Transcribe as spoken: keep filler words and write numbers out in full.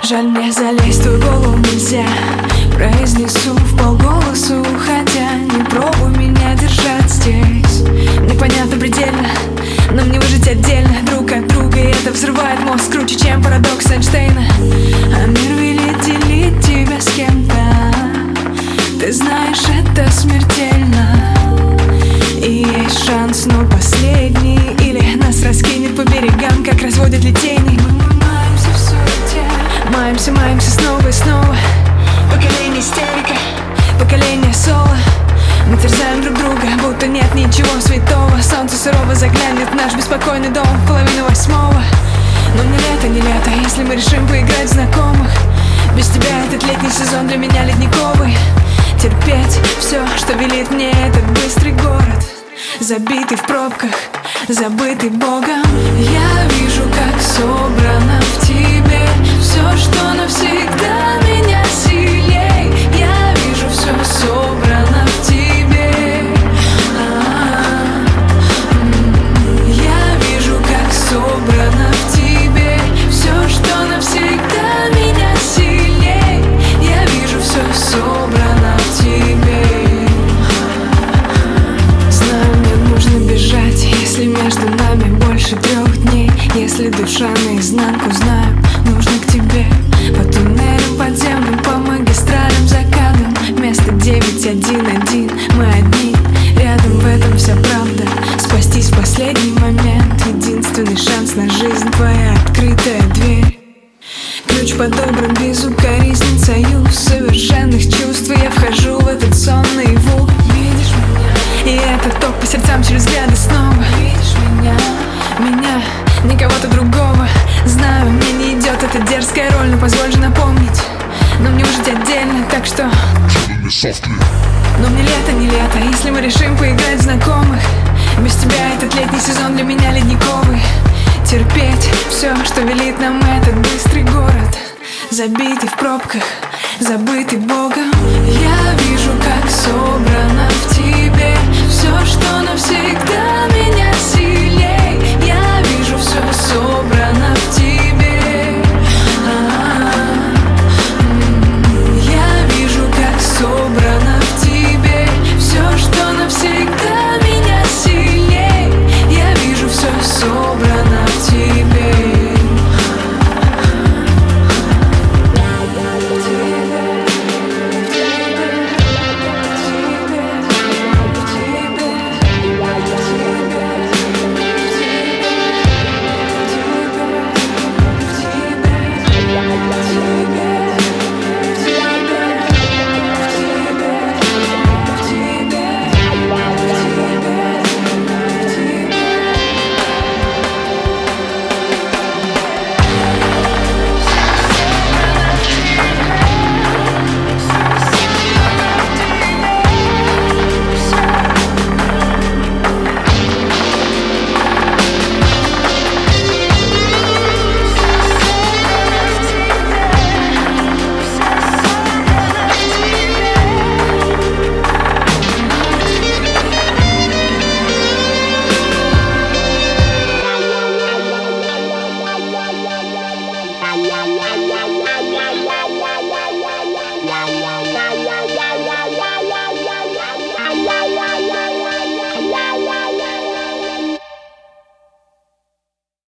Жаль, мне залезть в твою голову нельзя. Произнесу вполголосу, хотя не пробуй меня держать здесь. Непонятно предельно, нам не выжить отдельно друг от друга, и это взрывает мозг круче, чем парадокс Эйнштейна. А мир велит делить тебя с кем-то. Ты знаешь, это смертельно. И есть шанс, но последний. Или нас раскинет по берегам, как разводят литейный. Мы маемся в суете, маемся, маемся снова и снова. Поколение истерика, поколение соло. Мы терзаем друг друга, будто нет ничего святого. Солнце сурово заглянет в наш беспокойный дом в половину восьмого. Но не лето, не лето, если мы решим поиграть в знакомых. Без тебя этот летний сезон для меня ледниковый. Терпеть все, что велит мне этот быстрый город, забитый в пробках, забытый Богом. Я вижу, как собрано в тебе все, что навсегда меня сильней. Я вижу, все собрано в тебе. Я вижу, как собрано в тебе все, что навсегда меня сильней. Я вижу, все собрано в тебе. Знаю, мне нужно бежать, если между нами больше трех дней. Если душа наизнанку, знаю, нужно к тебе. По туннелям подземным, по магистралям за кадром. Вместо девять один один мы одни. Рядом, в этом вся правда. Спастись в последний момент. Единственный шанс на жизнь, твоя открытая дверь. Ключ подобран безукоризнен союз совершенных чувств. И я вхожу в этот сон наяву. Видишь меня? И это ток по сердцам через взгляды снова. Видишь меня? Меня, не кого-то другого. Знаю, мне не идет эта дерзкая роль, но позволь же напомнить. Но мне жить отдельно, так что но мне лето, не лето, если мы решим поиграть в знакомых. Без тебя этот летний сезон для меня ледниковый. Терпеть все, что велит нам этот быстрый город, забитый в пробках, забытый Богом.